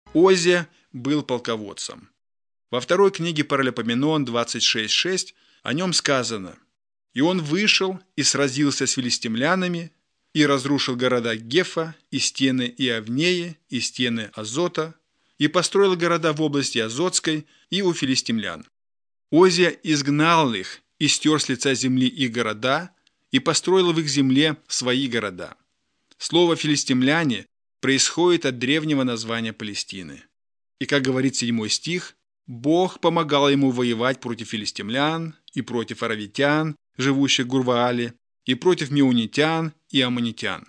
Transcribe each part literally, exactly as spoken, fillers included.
Озия был полководцем. Во второй книге Паралипоменон двадцать шесть шесть о нем сказано: «И он вышел и сразился с филистимлянами, и разрушил города Гефа, и стены Иавнеи, и стены Азота, и построил города в области Азотской и у филистимлян. Озия изгнал их и стер с лица земли их города, и построил в их земле свои города». Слово «филистимляне» происходит от древнего названия Палестины. И, как говорит седьмой стих, Бог помогал ему воевать против филистимлян и против аравитян, живущих в Гурваале, и против меунитян и аммонитян.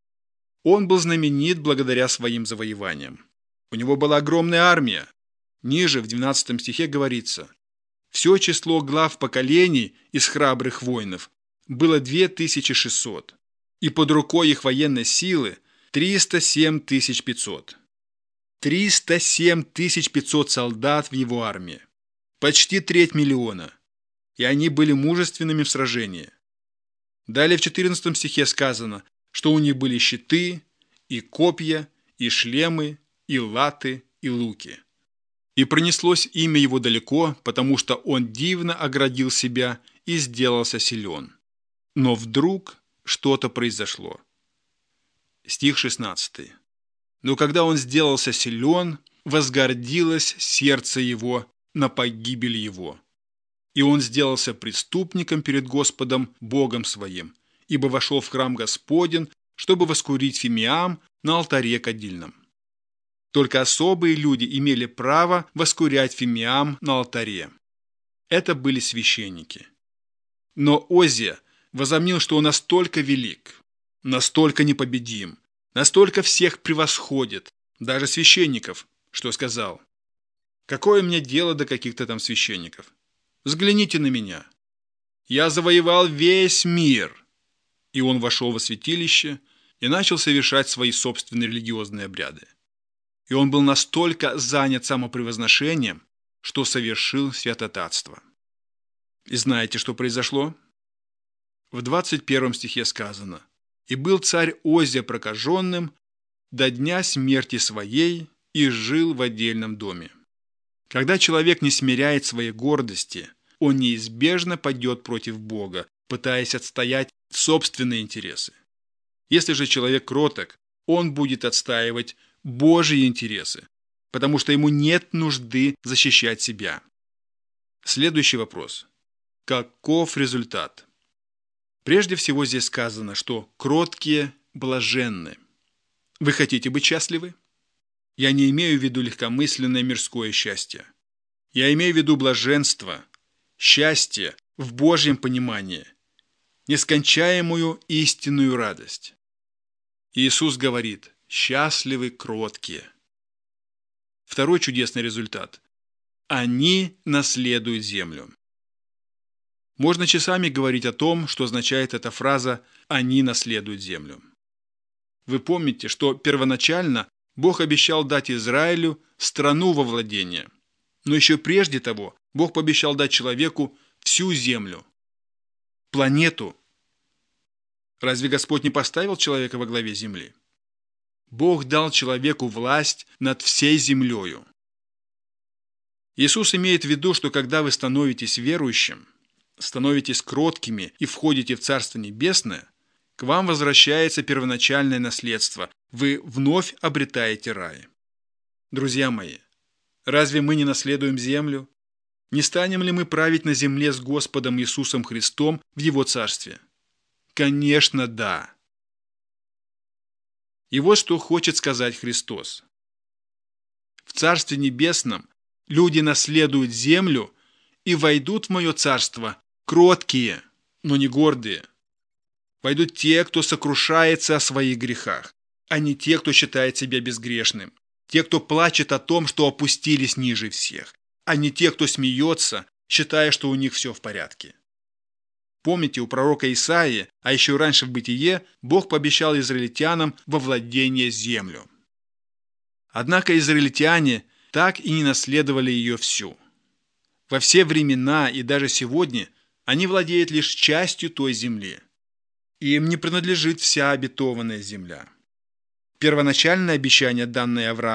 Он был знаменит благодаря своим завоеваниям. У него была огромная армия. Ниже, в двенадцатом стихе, говорится: «Все число глав поколений из храбрых воинов было две тысячи шестьсот, и под рукой их военной силы триста семь тысяч пятьсот». триста семь тысяч пятьсот солдат в его армии. Почти треть миллиона. И они были мужественными в сражении. Далее в четырнадцатом стихе сказано, что у них были щиты, и копья, и шлемы, и латы, и луки. И пронеслось имя его далеко, потому что он дивно оградил себя и сделался силен. Но вдруг что-то произошло. Стих шестнадцатый. «Но когда он сделался силен, возгордилось сердце его на погибель его. И он сделался преступником перед Господом Богом своим, ибо вошел в храм Господень, чтобы воскурить фимиам на алтаре кадильном». Только особые люди имели право воскурять фимиам на алтаре. Это были священники. Но Озия возомнил, что он настолько велик, настолько непобедим, настолько всех превосходит, даже священников, что сказал: «Какое мне дело до каких-то там священников? Взгляните на меня. Я завоевал весь мир». И он вошел во святилище и начал совершать свои собственные религиозные обряды. И он был настолько занят самопревозношением, что совершил святотатство. И знаете, что произошло? В двадцать первом стихе сказано: «И был царь Озия прокаженным до дня смерти своей и жил в отдельном доме». Когда человек не смиряет своей гордости, он неизбежно пойдет против Бога, пытаясь отстоять собственные интересы. Если же человек кроток, он будет отстаивать Божьи интересы, потому что ему нет нужды защищать себя. Следующий вопрос. Каков результат? Прежде всего здесь сказано, что кроткие блаженны. Вы хотите быть счастливы? Я не имею в виду легкомысленное мирское счастье. Я имею в виду блаженство, счастье в Божьем понимании, нескончаемую истинную радость. Иисус говорит: «Счастливы кроткие». Второй чудесный результат. Они наследуют землю. Можно часами говорить о том, что означает эта фраза «они наследуют землю». Вы помните, что первоначально Бог обещал дать Израилю страну во владение, но еще прежде того Бог пообещал дать человеку всю землю, планету. Разве Господь не поставил человека во главе земли? Бог дал человеку власть над всей землею. Иисус имеет в виду, что когда вы становитесь верующим, становитесь кроткими и входите в Царство Небесное, к вам возвращается первоначальное наследство, вы вновь обретаете рай. Друзья мои, разве мы не наследуем землю? Не станем ли мы править на земле с Господом Иисусом Христом в Его Царстве? Конечно, да. И вот что хочет сказать Христос. В Царстве Небесном люди наследуют землю и войдут в мое царство кроткие, но не гордые. Войдут те, кто сокрушается о своих грехах, а не те, кто считает себя безгрешным. Те, кто плачет о том, что опустились ниже всех, а не те, кто смеется, считая, что у них все в порядке. Помните, у пророка Исаии, а еще раньше в Бытие, Бог пообещал израильтянам во владение землю. Однако израильтяне так и не наследовали ее всю. Во все времена и даже сегодня они владеют лишь частью той земли. Им не принадлежит вся обетованная земля. Первоначальное обещание, данное Аврааму,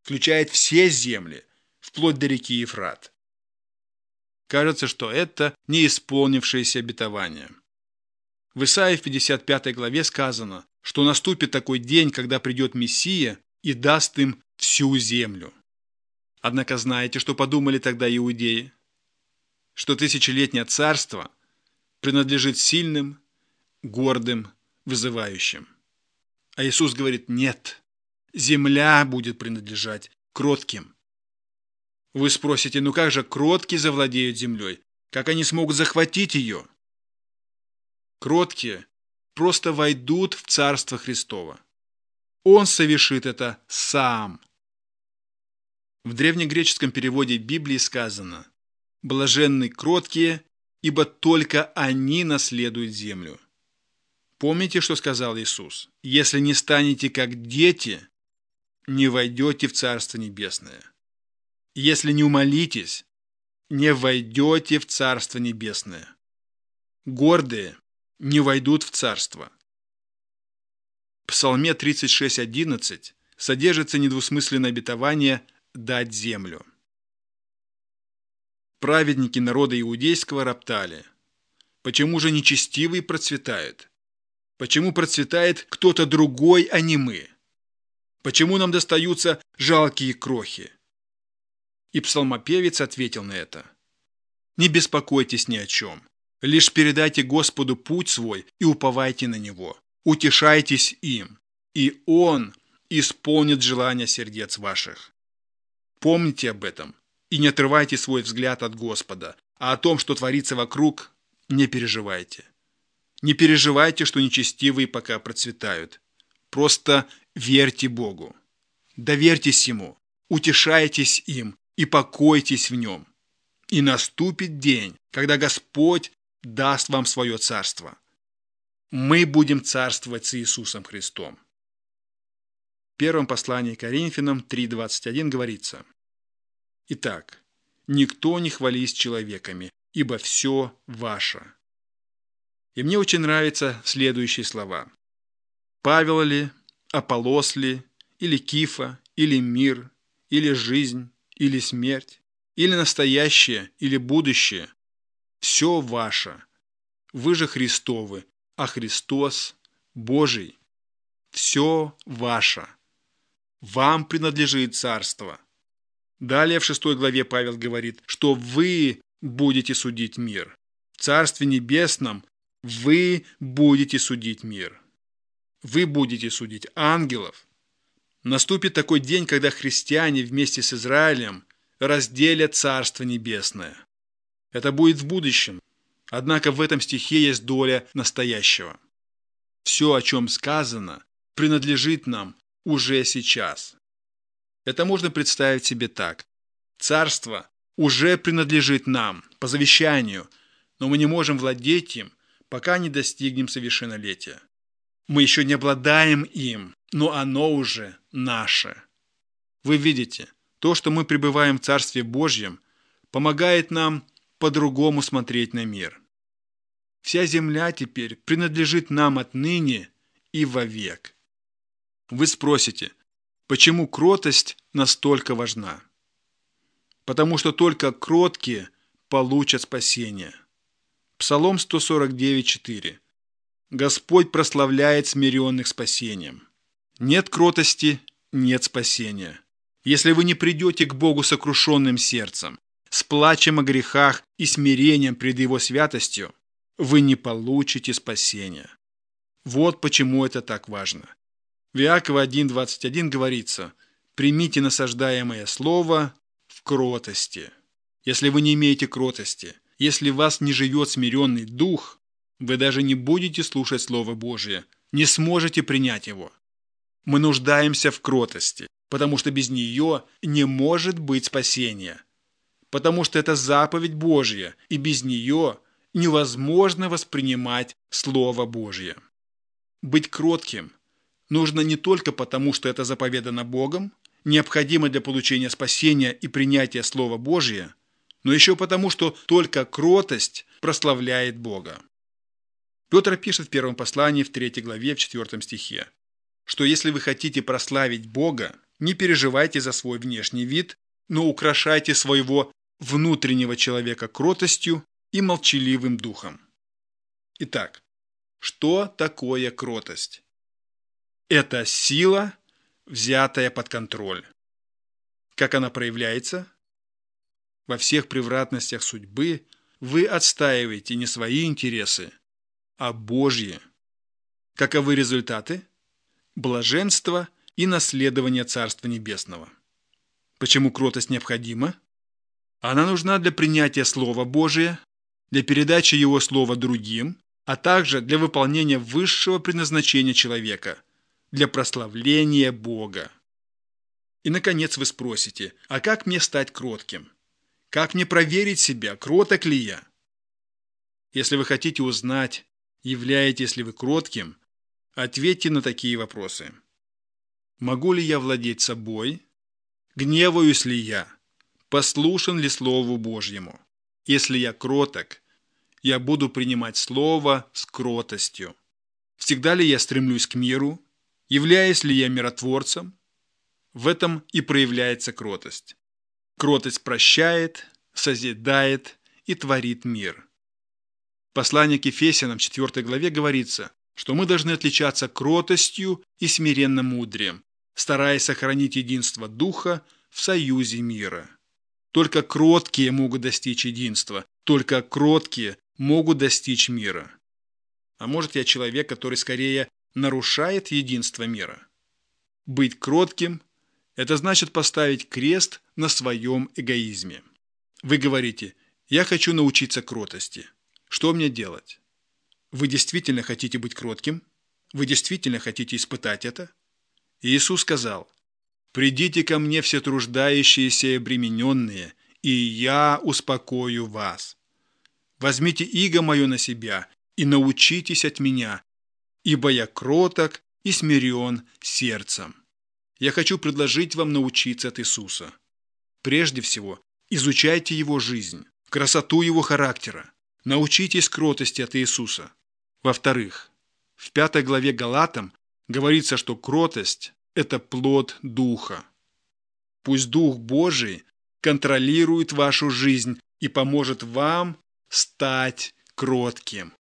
включает все земли, вплоть до реки Ефрат. Кажется, что это неисполнившееся обетование. В Исаии в пятьдесят пятой главе сказано, что наступит такой день, когда придет Мессия и даст им всю землю. Однако знаете, что подумали тогда иудеи? Что тысячелетнее царство принадлежит сильным, гордым, вызывающим. А Иисус говорит: нет, земля будет принадлежать кротким. Вы спросите: ну как же кроткие завладеют землей? Как они смогут захватить ее? Кроткие просто войдут в Царство Христово. Он совершит это сам. В древнегреческом переводе Библии сказано: «Блаженны кроткие, ибо только они наследуют землю». Помните, что сказал Иисус? «Если не станете как дети, не войдете в Царство Небесное. Если не умолитесь, не войдете в Царство Небесное. Гордые не войдут в Царство». В Псалме тридцать шесть одиннадцать содержится недвусмысленное обетование дать землю. Праведники народа иудейского роптали: почему же нечестивые процветают? Почему процветает кто-то другой, а не мы? Почему нам достаются жалкие крохи? И псалмопевец ответил на это: не беспокойтесь ни о чем, лишь передайте Господу путь свой и уповайте на Него, утешайтесь им, и Он исполнит желания сердец ваших. Помните об этом и не отрывайте свой взгляд от Господа, а о том, что творится вокруг, не переживайте. Не переживайте, что нечестивые пока процветают. Просто верьте Богу. Доверьтесь Ему, утешайтесь им и покойтесь в Нем. И наступит день, когда Господь даст вам свое царство. Мы будем царствовать с Иисусом Христом. В первом послании к Коринфянам три двадцать один говорится: «Итак, никто не хвались человеками, ибо все ваше». И мне очень нравятся следующие слова: «Павел ли, Аполлос ли, или Кифа, или мир, или жизнь, или смерть, или настоящее, или будущее, все ваше. Вы же Христовы, а Христос Божий. Все ваше. Вам принадлежит царство». Далее в шестой главе Павел говорит, что вы будете судить мир. В Царстве Небесном вы будете судить мир. Вы будете судить ангелов. Наступит такой день, когда христиане вместе с Израилем разделят Царство Небесное. Это будет в будущем. Однако в этом стихе есть доля настоящего. Все, о чем сказано, принадлежит нам уже сейчас. Это можно представить себе так. Царство уже принадлежит нам по завещанию, но мы не можем владеть им, пока не достигнем совершеннолетия. Мы еще не обладаем им, но оно уже наше. Вы видите, то, что мы пребываем в Царстве Божьем, помогает нам по-другому смотреть на мир. Вся земля теперь принадлежит нам отныне и вовек. Вы спросите, почему кротость настолько важна? Потому что только кроткие получат спасение. Псалом сто сорок девять четыре. Господь прославляет смиренных спасением. Нет кротости, нет спасения. Если вы не придете к Богу сокрушенным сердцем, с плачем о грехах и смирением пред Его святостью, вы не получите спасения. Вот почему это так важно. В Иакова один двадцать один говорится: «Примите насаждаемое слово в кротости». Если вы не имеете кротости, если в вас не живет смиренный дух, вы даже не будете слушать Слово Божие, не сможете принять его. Мы нуждаемся в кротости, потому что без нее не может быть спасения. Потому что это заповедь Божья, и без нее невозможно воспринимать Слово Божье. Быть кротким нужно не только потому, что это заповедано Богом, необходимо для получения спасения и принятия Слова Божия, но еще потому, что только кротость прославляет Бога. Петр пишет в первом послании в третьей главе в четвертом стихе, что если вы хотите прославить Бога, Не переживайте за свой внешний вид, но украшайте своего внутреннего человека кротостью и молчаливым духом. Итак, что такое кротость? Это сила, взятая под контроль. Как она проявляется? Во всех превратностях судьбы вы отстаиваете не свои интересы, а Божьи. Каковы результаты? Блаженство и наследование Царства Небесного. Почему кротость необходима? Она нужна для принятия Слова Божия, для передачи Его Слова другим, а также для выполнения высшего предназначения человека, для прославления Бога. И, наконец, вы спросите, а как мне стать кротким? Как мне проверить себя, кроток ли я? Если вы хотите узнать, являетесь ли вы кротким, ответьте на такие вопросы. Могу ли я владеть собой? Гневаюсь ли я? Послушен ли Слову Божьему? Если я кроток, я буду принимать Слово с кротостью. Всегда ли я стремлюсь к миру? Являюсь ли я миротворцем? В этом и проявляется кротость. Кротость прощает, созидает и творит мир. В послании к Ефесянам, четвёртой главе, говорится, что мы должны отличаться кротостью и смиренно-мудрием, стараясь сохранить единство Духа в союзе мира. Только кроткие могут достичь единства, только кроткие могут достичь мира. А может, я человек, который скорее нарушает единство мира? Быть кротким – это значит поставить крест на своем эгоизме. Вы говорите: «Я хочу научиться кротости. Что мне делать?» Вы действительно хотите быть кротким? Вы действительно хотите испытать это? И Иисус сказал: «Придите ко мне все труждающиеся и обремененные, и я успокою вас. Возьмите иго мое на себя и научитесь от меня, ибо я кроток и смирен сердцем». Я хочу предложить вам научиться от Иисуса. Прежде всего, изучайте Его жизнь, красоту Его характера. Научитесь кротости от Иисуса. Во-вторых, в пятой главе Галатам говорится, что кротость – это плод Духа. Пусть Дух Божий контролирует вашу жизнь и поможет вам стать кротким.